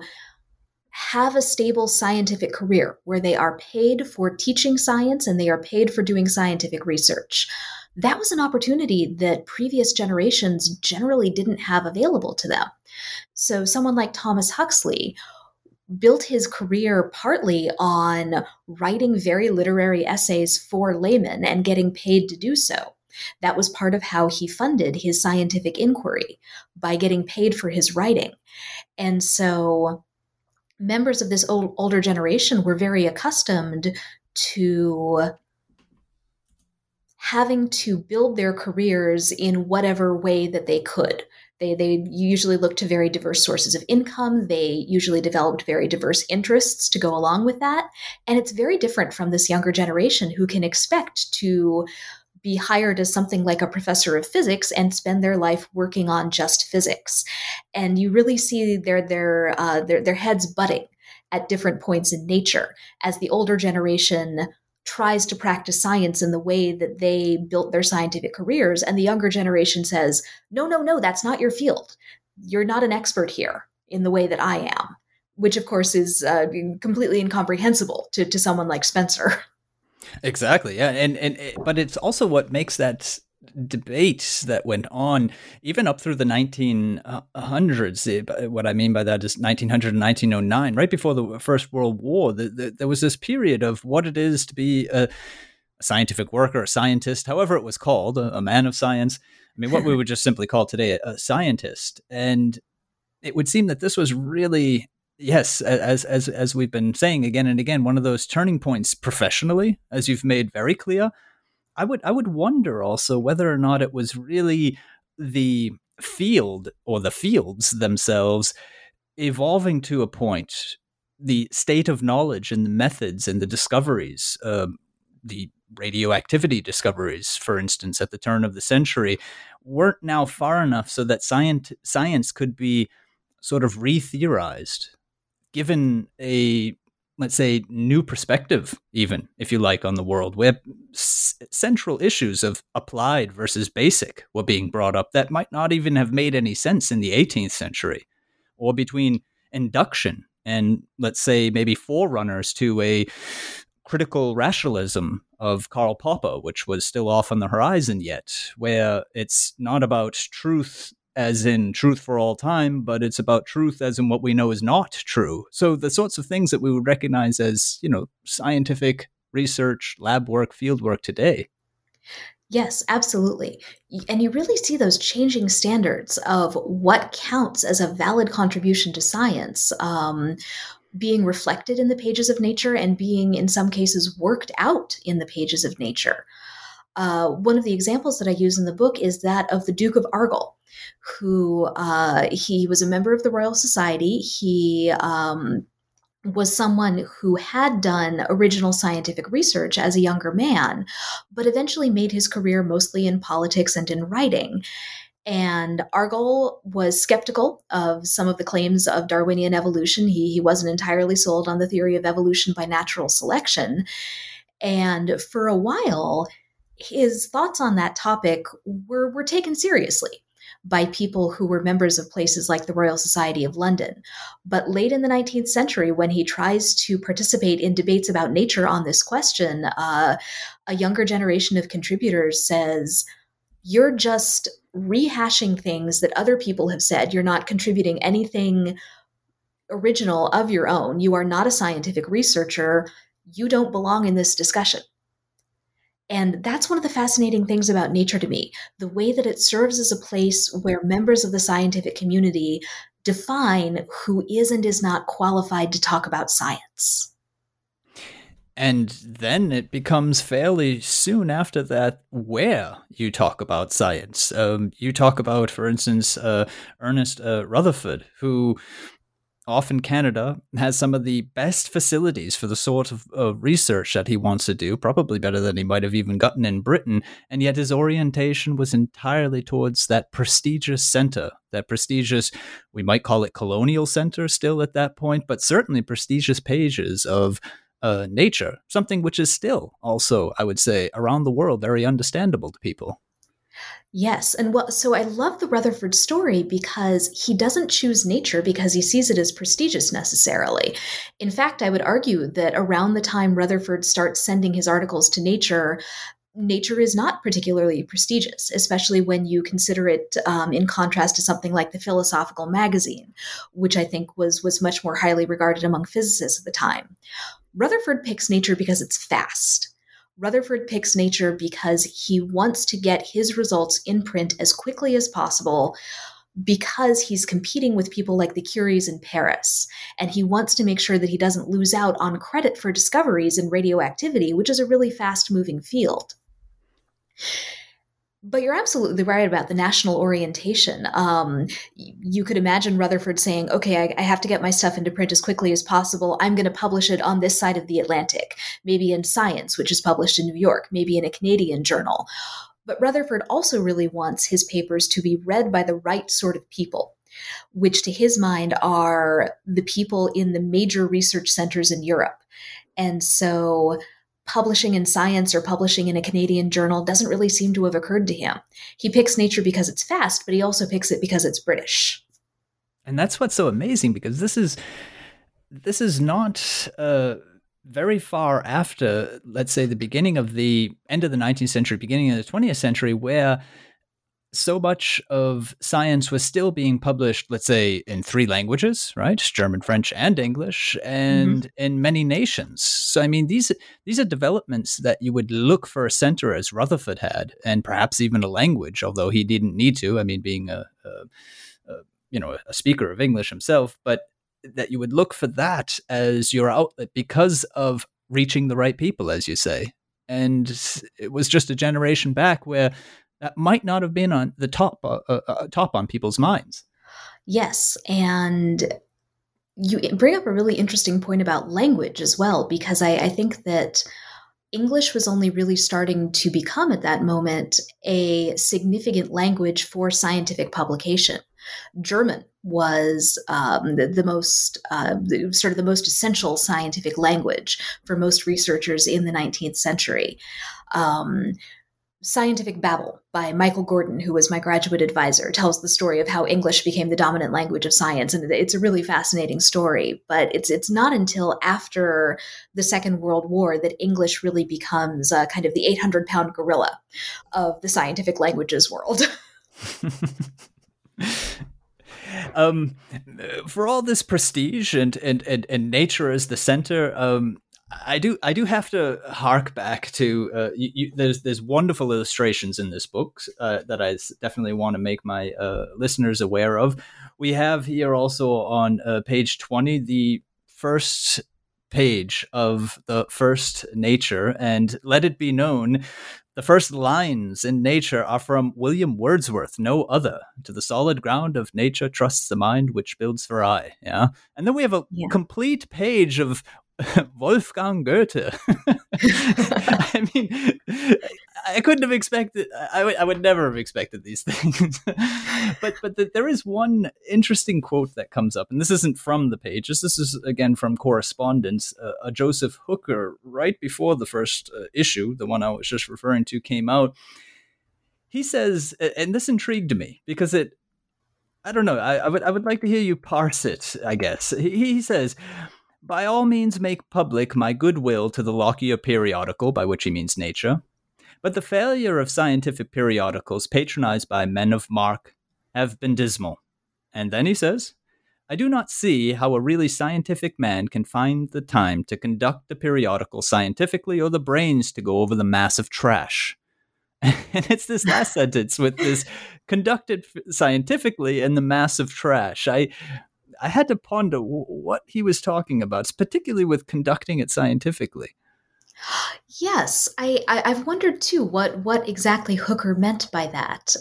have a stable scientific career, where they are paid for teaching science and they are paid for doing scientific research. That was an opportunity that previous generations generally didn't have available to them. So someone like Thomas Huxley built his career partly on writing very literary essays for laymen and getting paid to do so. That was part of how he funded his scientific inquiry, by getting paid for his writing. And so members of this older generation were very accustomed to having to build their careers in whatever way that they could. They usually looked to very diverse sources of income. They usually developed very diverse interests to go along with that. And it's very different from this younger generation who can expect to be hired as something like a professor of physics and spend their life working on just physics. And you really see their heads butting at different points in nature as the older generation tries to practice science in the way that they built their scientific careers. And the younger generation says, no, that's not your field. You're not an expert here in the way that I am, which of course is completely incomprehensible to someone like Spencer. Exactly. Yeah. But it's also what makes that debate that went on even up through the 1900s. What I mean by that is 1900 and 1909, right before the First World War. There was this period of what it is to be a scientific worker, a scientist, however it was called, a man of science. I mean, what we would just simply call today a scientist. And it would seem that this was really, yes, as we've been saying again and again, one of those turning points professionally, as you've made very clear. I would wonder also whether or not it was really the field or the fields themselves evolving to a point, the state of knowledge and the methods and the discoveries, the radioactivity discoveries, for instance, at the turn of the century, weren't now far enough so that science could be sort of re-theorized, given a, let's say, new perspective, even, if you like, on the world, where central issues of applied versus basic were being brought up that might not even have made any sense in the 18th century, or between induction and, let's say, maybe forerunners to a critical rationalism of Karl Popper, which was still off on the horizon yet, where it's not about truth as in truth for all time, but it's about truth as in what we know is not true. So the sorts of things that we would recognize as, scientific research, lab work, field work today. Yes, absolutely. And you really see those changing standards of what counts as a valid contribution to science being reflected in the pages of Nature and being, in some cases, worked out in the pages of Nature. One of the examples that I use in the book is that of the Duke of Argyll, who he was a member of the Royal Society. He was someone who had done original scientific research as a younger man, but eventually made his career mostly in politics and in writing. And Argyll was skeptical of some of the claims of Darwinian evolution. He wasn't entirely sold on the theory of evolution by natural selection. And for a while, his thoughts on that topic were taken seriously by people who were members of places like the Royal Society of London. But late in the 19th century, when he tries to participate in debates about nature on this question, a younger generation of contributors says, "You're just rehashing things that other people have said. You're not contributing anything original of your own. You are not a scientific researcher. You don't belong in this discussion." And that's one of the fascinating things about Nature to me, the way that it serves as a place where members of the scientific community define who is and is not qualified to talk about science. And then it becomes fairly soon after that where you talk about science. You talk about, for instance, Ernest Rutherford, who off in Canada has some of the best facilities for the sort of research that he wants to do, probably better than he might have even gotten in Britain. And yet his orientation was entirely towards that prestigious center, that prestigious, we might call it colonial center still at that point, but certainly prestigious pages of Nature, something which is still also, I would say, around the world, very understandable to people. Yes. And so I love the Rutherford story because he doesn't choose Nature because he sees it as prestigious necessarily. In fact, I would argue that around the time Rutherford starts sending his articles to Nature, Nature is not particularly prestigious, especially when you consider it in contrast to something like the Philosophical Magazine, which I think was much more highly regarded among physicists at the time. Rutherford picks Nature because it's fast. Rutherford picks Nature because he wants to get his results in print as quickly as possible, because he's competing with people like the Curies in Paris. And he wants to make sure that he doesn't lose out on credit for discoveries in radioactivity, which is a really fast-moving field. But you're absolutely right about the national orientation. You could imagine Rutherford saying, okay, I have to get my stuff into print as quickly as possible. I'm going to publish it on this side of the Atlantic, maybe in Science, which is published in New York, maybe in a Canadian journal. But Rutherford also really wants his papers to be read by the right sort of people, which to his mind are the people in the major research centers in Europe. And so publishing in Science or publishing in a Canadian journal doesn't really seem to have occurred to him. He picks Nature because it's fast, but he also picks it because it's British. And that's what's so amazing, because this is not very far after, let's say, the beginning of the end of the 19th century, beginning of the 20th century, where so much of science was still being published, let's say, in 3 languages, right? German, French, and English, and in many nations. So, I mean, these are developments that you would look for a center as Rutherford had, and perhaps even a language, although he didn't need to. I mean, being a speaker of English himself, but that you would look for that as your outlet because of reaching the right people, as you say. And it was just a generation back where that might not have been on the top on people's minds. Yes, and you bring up a really interesting point about language as well, because I think that English was only really starting to become at that moment a significant language for scientific publication. German was the most essential scientific language for most researchers in the 19th century. Scientific Babel by Michael Gordon, who was my graduate advisor, tells the story of how English became the dominant language of science. And it's a really fascinating story, but it's not until after the Second World War that English really becomes kind of the 800-pound gorilla of the scientific languages world. For all this prestige and Nature as the center, I do have to hark back to there's wonderful illustrations in this book that I definitely want to make my listeners aware of. We have here also on page 20 the first page of the first Nature, and let it be known, the first lines in Nature are from William Wordsworth, no other. To the solid ground of nature trusts the mind which builds for aye. Yeah, and then we have a complete page of Wolfgang Goethe. I mean, I couldn't have expected. I would never have expected these things. but there is one interesting quote that comes up, and this isn't from the pages. This is again from correspondence. A Joseph Hooker, right before the first issue, the one I was just referring to, came out. He says, and this intrigued me because it. I don't know. I would like to hear you parse it. I guess he says, by all means make public my goodwill to the Lockyer periodical, by which he means Nature. But the failure of scientific periodicals patronized by men of mark have been dismal. And then he says, I do not see how a really scientific man can find the time to conduct the periodical scientifically or the brains to go over the mass of trash. And it's this last sentence with this conducted scientifically and the mass of trash. I had to ponder what he was talking about, particularly with conducting it scientifically. Yes, I've wondered too what exactly Hooker meant by that.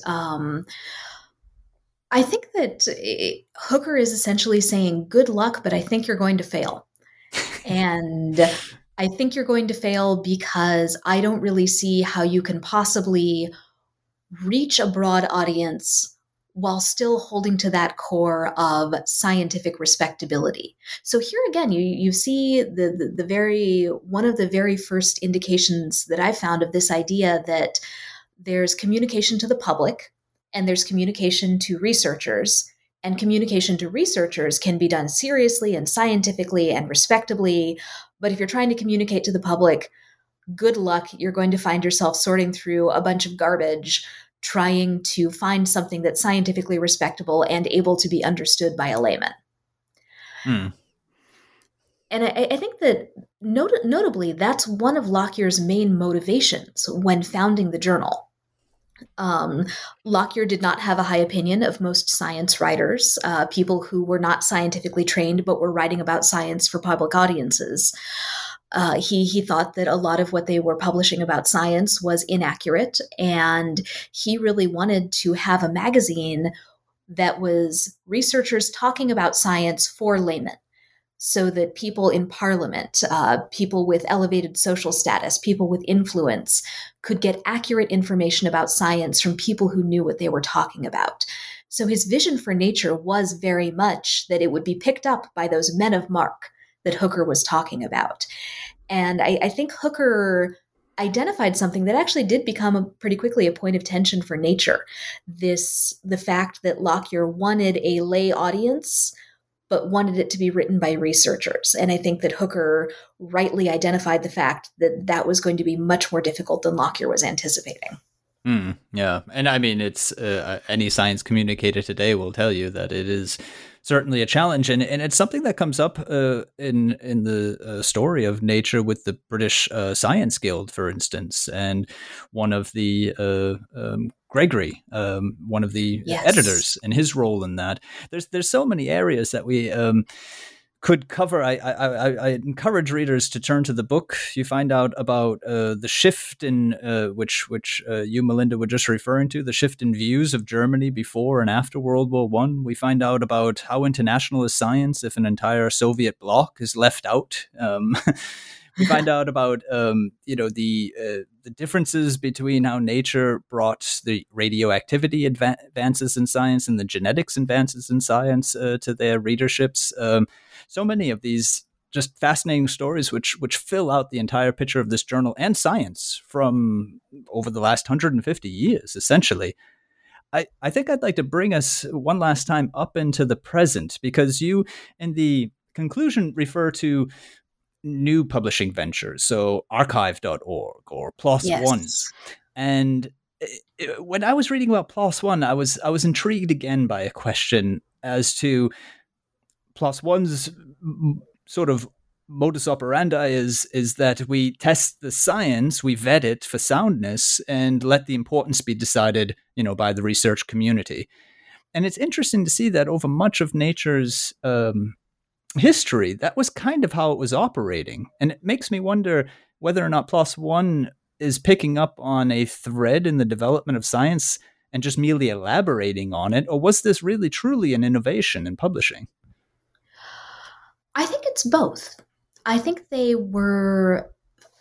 I think that Hooker is essentially saying, good luck, but I think you're going to fail. And I think you're going to fail because I don't really see how you can possibly reach a broad audience while still holding to that core of scientific respectability. So here again, you see the very one of the very first indications that I found of this idea that there's communication to the public and there's communication to researchers, and communication to researchers can be done seriously and scientifically and respectably. But if you're trying to communicate to the public, good luck, you're going to find yourself sorting through a bunch of garbage trying to find something that's scientifically respectable and able to be understood by a layman. And I think that notably, that's one of Lockyer's main motivations when founding the journal. Lockyer did not have a high opinion of most science writers, people who were not scientifically trained but were writing about science for public audiences. He thought that a lot of what they were publishing about science was inaccurate, and he really wanted to have a magazine that was researchers talking about science for laymen, so that people in parliament, people with elevated social status, people with influence could get accurate information about science from people who knew what they were talking about. So his vision for Nature was very much that it would be picked up by those men of mark that Hooker was talking about. And I think Hooker identified something that actually did become pretty quickly a point of tension for Nature. The fact that Lockyer wanted a lay audience, but wanted it to be written by researchers. And I think that Hooker rightly identified the fact that that was going to be much more difficult than Lockyer was anticipating. Yeah. And I mean, it's any science communicator today will tell you that it is certainly a challenge. And it's something that comes up in the story of Nature with the British Science Guild, for instance. And one of the Gregory, one of the editors, and his role in that. There's so many areas that we could cover. I encourage readers to turn to the book. You find out about the shift in which you, Melinda, were just referring to, the shift in views of Germany before and after World War I. We find out about how international is science if an entire Soviet bloc is left out. We find out about the differences between how Nature brought the radioactivity advances in science and the genetics advances in science to their readerships. So many of these just fascinating stories which fill out the entire picture of this journal and science from over the last 150 years, essentially. I think I'd like to bring us one last time up into the present, because you, in the conclusion, refer to new publishing ventures, so archive.org or PLOS One. And when I was reading about PLOS One, I was intrigued again by a question as to PLOS One's sort of modus operandi is that we test the science, we vet it for soundness, and let the importance be decided, by the research community. And it's interesting to see that over much of Nature's history, that was kind of how it was operating. And it makes me wonder whether or not PLOS One is picking up on a thread in the development of science and just merely elaborating on it, or was this really truly an innovation in publishing? I think it's both. I think they were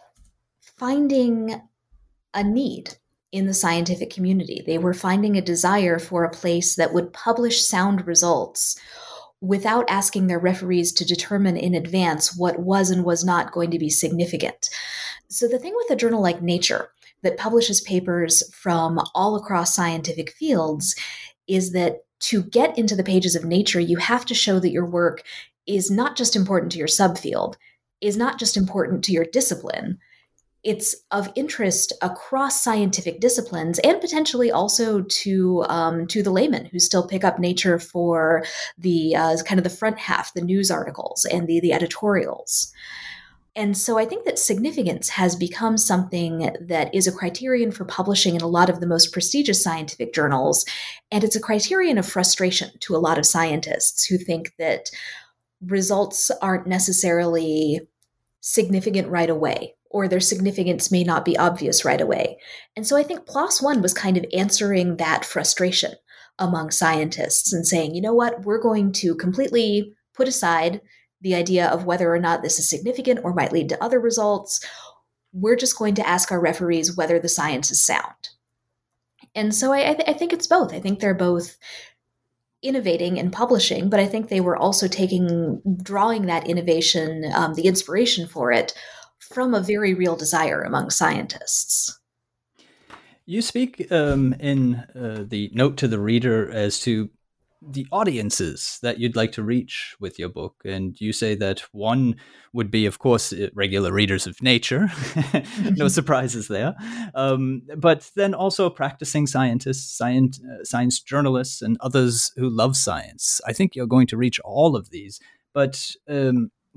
finding a need in the scientific community. They were finding a desire for a place that would publish sound results without asking their referees to determine in advance what was and was not going to be significant. So the thing with a journal like Nature that publishes papers from all across scientific fields is that to get into the pages of Nature, you have to show that your work is not just important to your subfield, is not just important to your discipline. It's of interest across scientific disciplines and potentially also to the layman who still pick up Nature for the kind of the front half, the news articles and the editorials. And so I think that significance has become something that is a criterion for publishing in a lot of the most prestigious scientific journals. And it's a criterion of frustration to a lot of scientists who think that results aren't necessarily significant right away, or their significance may not be obvious right away. And so I think PLOS One was kind of answering that frustration among scientists and saying, you know what, we're going to completely put aside the idea of whether or not this is significant or might lead to other results. We're just going to ask our referees whether the science is sound. And so I think it's both. I think they're both innovating and publishing, but I think they were also drawing that innovation, the inspiration for it, from a very real desire among scientists. You speak in the note to the reader as to the audiences that you'd like to reach with your book. And you say that one would be, of course, regular readers of Nature. No surprises there. But then also practicing scientists, science journalists, and others who love science. I think you're going to reach all of these. But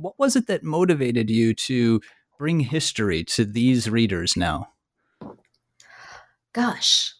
what was it that motivated you to bring history to these readers now? Gosh.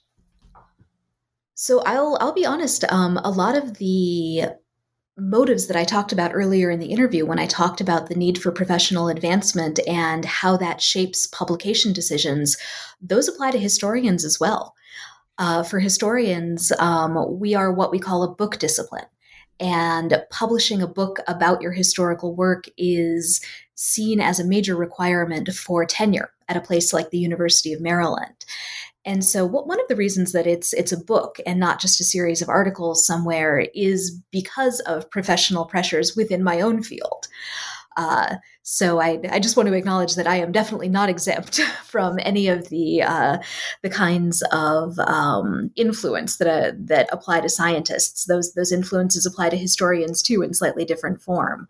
So I'll be honest. A lot of the motives that I talked about earlier in the interview, when I talked about the need for professional advancement and how that shapes publication decisions, those apply to historians as well. For historians, we are what we call a book discipline. And publishing a book about your historical work is seen as a major requirement for tenure at a place like the University of Maryland. And so one of the reasons that it's a book and not just a series of articles somewhere is because of professional pressures within my own field. So I just want to acknowledge that I am definitely not exempt from any of the kinds of influence that apply to scientists. Those influences apply to historians too, in slightly different form.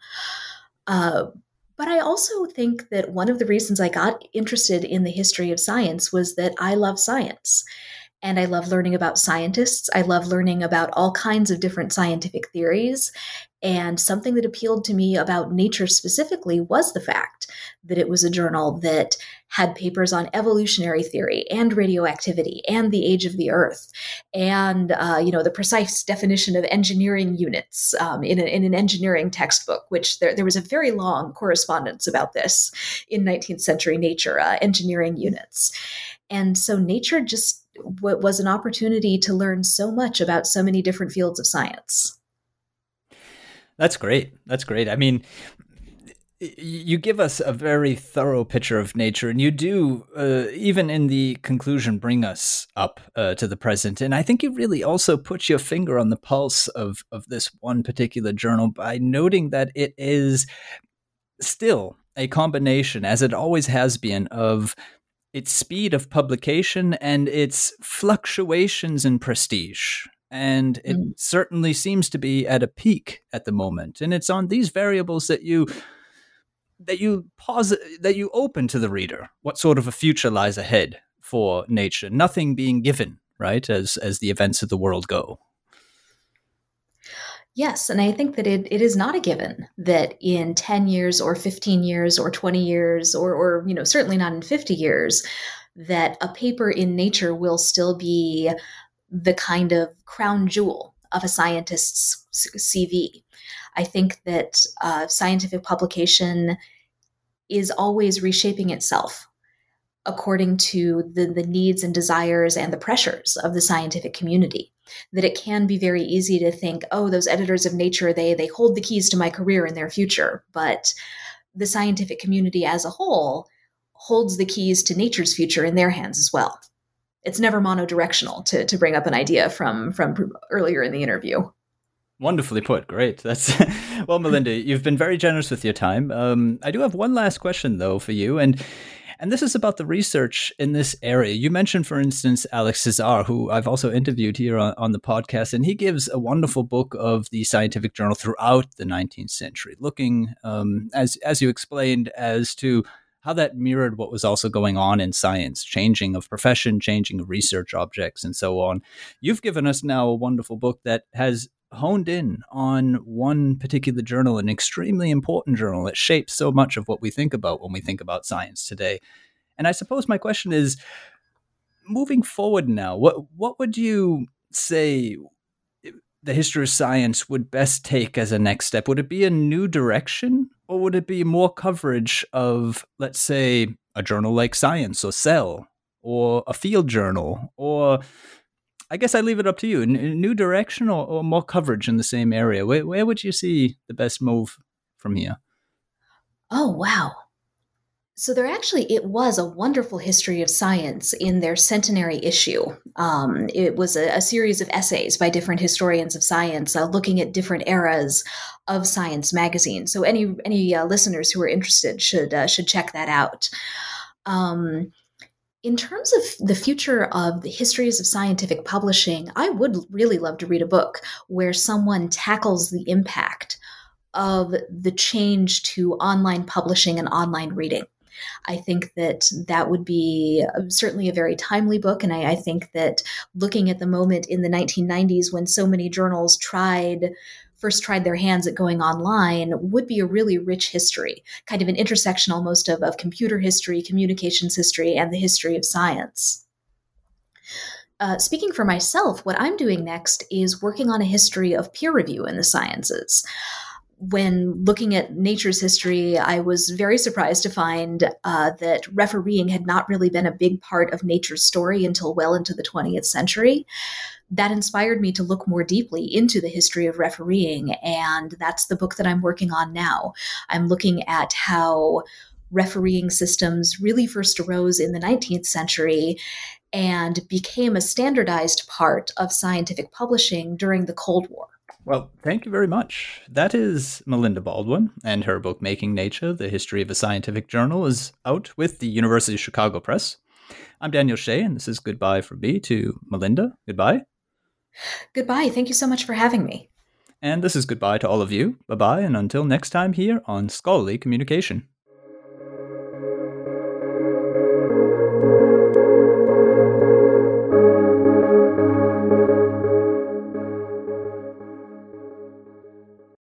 But I also think that one of the reasons I got interested in the history of science was that I love science. And I love learning about scientists. I love learning about all kinds of different scientific theories. And something that appealed to me about Nature specifically was the fact that it was a journal that had papers on evolutionary theory and radioactivity and the age of the Earth and the precise definition of engineering units in an engineering textbook, which there was a very long correspondence about this in 19th century Nature, engineering units. And so Nature just was an opportunity to learn so much about so many different fields of science. That's great. That's great. I mean, you give us a very thorough picture of Nature, and you do, even in the conclusion, bring us up to the present. And I think you really also put your finger on the pulse of this one particular journal by noting that it is still a combination, as it always has been, of its speed of publication and its fluctuations in prestige. And it certainly seems to be at a peak at the moment. And it's on these variables that you open to the reader what sort of a future lies ahead for Nature, nothing being given, right, as the events of the world go. Yes, and I think that it is not a given that in 10 years or 15 years or 20 years or certainly not in 50 years, that a paper in Nature will still be the kind of crown jewel of a scientist's CV. I think that scientific publication is always reshaping itself according to the needs and desires and the pressures of the scientific community. That it can be very easy to think, oh, those editors of Nature, they hold the keys to my career and their future. But the scientific community as a whole holds the keys to Nature's future in their hands as well. It's never monodirectional, to bring up an idea from earlier in the interview. Wonderfully put. Great. That's well, Melinda, you've been very generous with your time. I do have one last question, though, for you. And this is about the research in this area. You mentioned, for instance, Alex Cesar, who I've also interviewed here on the podcast, and he gives a wonderful book of the scientific journal throughout the 19th century, looking, as you explained, as to how that mirrored what was also going on in science, changing of profession, changing of research objects, and so on. You've given us now a wonderful book that has honed in on one particular journal, an extremely important journal that shapes so much of what we think about when we think about science today. And I suppose my question is, moving forward now, what would you say the history of science would best take as a next step? Would it be a new direction, or would it be more coverage of, let's say, a journal like Science or Cell, or a field journal, or I guess I leave it up to you, a new direction or more coverage in the same area? Where would you see the best move from here? Oh, wow. So it was a wonderful history of science in their centenary issue. It was a series of essays by different historians of science looking at different eras of Science magazine. So any listeners who are interested should check that out. In terms of the future of the histories of scientific publishing, I would really love to read a book where someone tackles the impact of the change to online publishing and online reading. I think that would be certainly a very timely book. And I think that looking at the moment in the 1990s when so many journals tried first tried their hands at going online would be a really rich history, kind of an intersection almost of computer history, communications history, and the history of science. Speaking for myself, what I'm doing next is working on a history of peer review in the sciences. When looking at nature's history, I was very surprised to find that refereeing had not really been a big part of nature's story until well into the 20th century. That inspired me to look more deeply into the history of refereeing, and that's the book that I'm working on now. I'm looking at how refereeing systems really first arose in the 19th century and became a standardized part of scientific publishing during the Cold War. Well, thank you very much. That is Melinda Baldwin, and her book, Making Nature, The History of a Scientific Journal, is out with the University of Chicago Press. I'm Daniel Shea, and this is goodbye from me to Melinda. Goodbye. Goodbye. Thank you so much for having me. And this is goodbye to all of you. Bye-bye, and until next time here on Scholarly Communication.